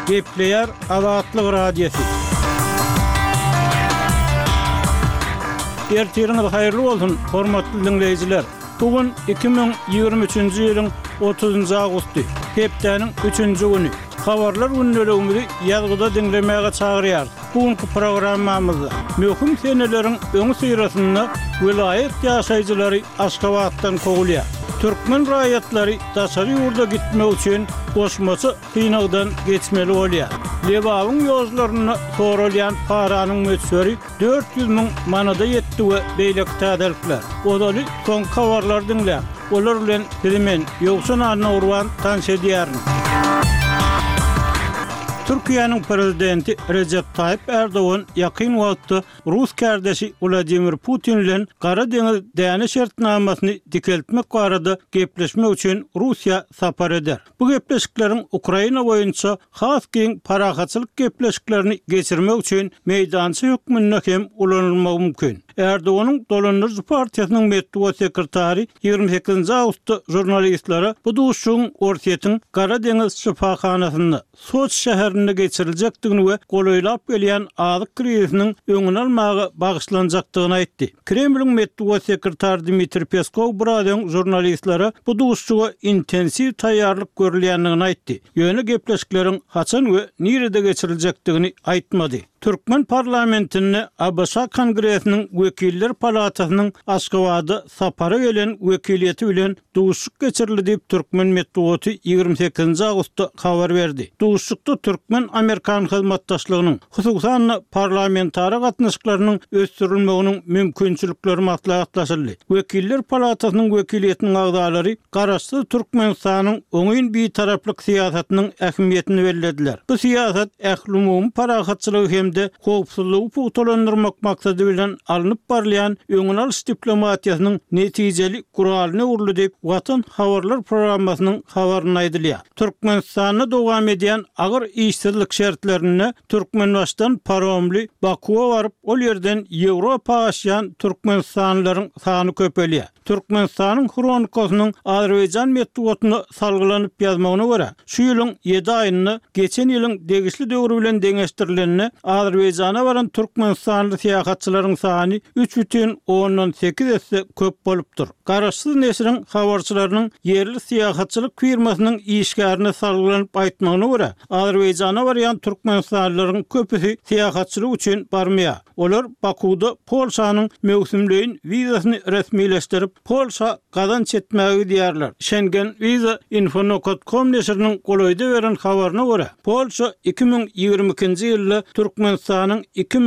Gepleyer Azatlyk Radiosu. Ertiriniz hayırlı olsun, hormatly dinleyijiler. Bugün 2023-nji ýylyň 30-njy agusty, hepdeniň 3-nji güni. Habarlar gündäligimizi ýazgyda dinlemäge çagyrýar. Bugünkü programmamyzda möhüm seneleriň öňü syrasyny vilayet ýaşaýjylary Aşgabatdan kogulýar. Türkmen raýatlary daşary ýurda gitmek üçin goşmasy kynagdan geçmeli bolýar. Lebawyň ýozlaryny soralýan paranyň möçberi 400 000 manada ýetdi we beýle täzelikler. Odaly soň habarlar dinlä. Olar bilen bilen ýoksun adna urwan tanş edýärin. Türkiýanyň prezidenti Recep Tayyip Erdoğan ýakyn wagtda Rus kardeşi Vladimir Putin bilen Gara deňiz däne şertnamasyny dikeltmek barada gepleşmek üçin Russiýa sapar eder. Bu gepleşikleriň Ukraina boýunça has keng parahatçylyk gepleşiklerini geçirmek üçin meýdançy hökmüne hem ulanylmagy mümkin. Erdoğan'ın Dolanırcı Partiýasynyň medeniýet sekretary 28 awgustda jurnalistlara bu duşuň ortaýetin Gara deňiz şifahanasyny Soç şäherine geçiriljekdigini we golaýlap gelýän azyk kriziniň öňüne almagy bagyşlanjakdygyny aýtdy. Kremliň medeniýet sekretary Dmitri Peskov buradan jurnalistlara bu duşuga intensiw taýýarlyk görülýändigini aýtdy. Ýöne gepleşikleriň haçan we nirede geçiriljekdigini aýtmady. Türkmen parlamentine Abasa Kongresiniň Wekiller Palatasynyň Aşgabatda sapara gelen wekiliýeti bilen duşuk geçirildi diýip Türkmen medeniýeti 28 awgustda habar berdi. Duşukda Türkmen Amerikan hyzmatdaşlygynyň hususan parlamentary gatnaşyklarynyň ösdürilmeginiň mümkinçilikleri maslahatlaşyldy. Wekiller Palatasynyň wekiliýetiniň agdalary garaşdy Türkmenistanyň oňyn bir taraplyk siýasatynyň ähmiýetini bellädiler. Bu siýasat ählumum parahatçylygy hem de howpsuzlygy putolandyrmak maksady bilen alınıp barlayan öňüne alyş diplomatiýasynyň netijeli guralyny urly diýip Watan habarlar programmasynyň habaryny aýdylýar. Türkmenistanda dowam edýän agyr işsizlik şertlerini Türkmenbaşdan paromly Bakuwa baryp ol ýerden Ýewropa aşýan türkmenistanlylaryň sany köpelýär. Türkmenistanyň kronikasynyň Azerbaýjan medeniýetine salgylanyp ýazmagyna görä, şu ýylyň 7 aýyny geçen ýylyň degişli döwrü bilen deňeşdirilenini Azerbaýjana baran türkmenistanly syýahatçylaryň sany 3,8 esse köp bolupdyr. Garaşsyz nesiriň habarçylarynyň yerli syýahatçylyk firmasynyň işgärine salgylanyp aýtmagyna görä, Azerbaýjana baran türkmenistanlylaryň köpüsi syýahatçylyk üçin barmaýar. Olar Bakuda Polşanyň mewsimleýin wizasyny resmileşdirip Polşa gazanç etmäge diýerler. Schengen Visa Info.com nesiriniň golaýda beren habaryna görä, Polşa 2022-nji ýylda Türkmenistanyň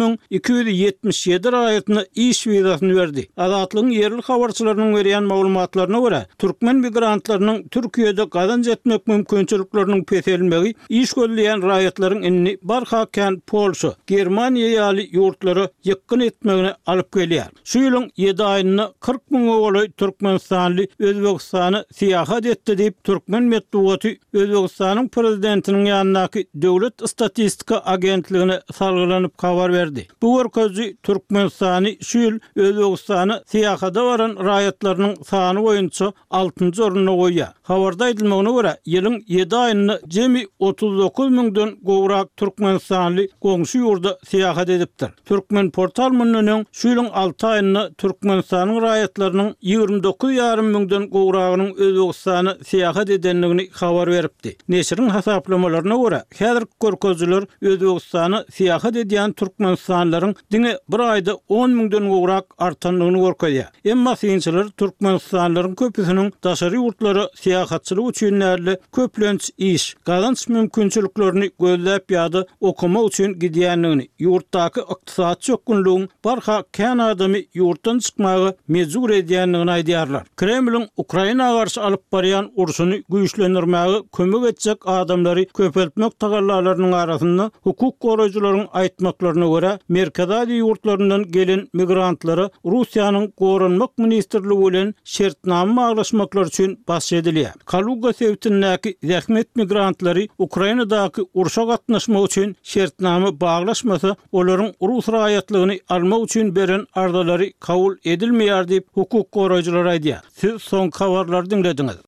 2277 raýatyna iş wizasyny berdi. Azatlygyň yerli habarçylarynyň berýän maglumatlaryna görä, türkmen migrantlarynyň Türkiýede gazanç etmek mümkinçilikleriniň peselmegi iş gözleýän raýatlaryň inni barhakan Polşa, Germaniýa ýaly ýurtlary ýakyn etmegine alyp gelýär. Şu ýylyň 7 aýyna 40 000 Türkmenistanly Özbekistany syýahat etdi diýip Türkmen medeniýeti Özbekistanyň prezidentiniň ýanynaky Döwlet Statistika Agentligine salgylanyp habar berdi. Bu görkezji Türkmenistany şu ýyl Özbekistany syýahata baran raýatlarynyň sany boýunça 6-njy oruna goýýar. Habarda aýdylmagyna görä, ýylyň 7 aýyny jemi 39 000dan gowrak Türkmenistanly goňşy ýurda syýahat edipdir. Türkmen portal munnyň şu ýylyň 6 aýyny Türkmenistanyň raýatlarynyň 29,5 000dan gowragynyň Özbekistany syýahat edenligini habar beripdi. Neşiriň hasaplamalarına görä, häzir görkezjiler Özbekistany syýahat edýän türkmenistanlylaryň diňe bir aýda 10 000dan gowrak artanlygyny görkezýär. Emma synçylar türkmenistanlylaryň köpüsiniň daşary ýurtlary syýahatçylyk üçin näle köplenç iş, gazanç mümkinçiliklerini gözläp ýa-da okumak üçin gidýänligini, ýurtdaky ykdysat çökünlüğün barha kän adamy ýurtdan çykmagy mejbur edýänligini aýdýarlar. Kremliň Ukraina garşy alyp barýan urşuny güýçlendirmäge kömek etjek adamlary köpeltmek tagallalarynyň arasynda hukuk goraýjylaryň aýtmaklaryna görä, Merkez Aziýa ýurtlaryndan gelen migrantlary Russiýanyň Goranmak ministrligi bilen şertnama baglaşmaklar üçin baş edilýär. Kaluga sewtindäki zähmet migrantlary Ukrainadaky urşa gatnaşmak üçin şertnama baglaşmasa, olaryň Rus raýatlygyny almak üçin beren ardalary kabul edilmeýär diýip hukuk goraýjylar aýdýar. Siz soň habarlary dinlediňiz.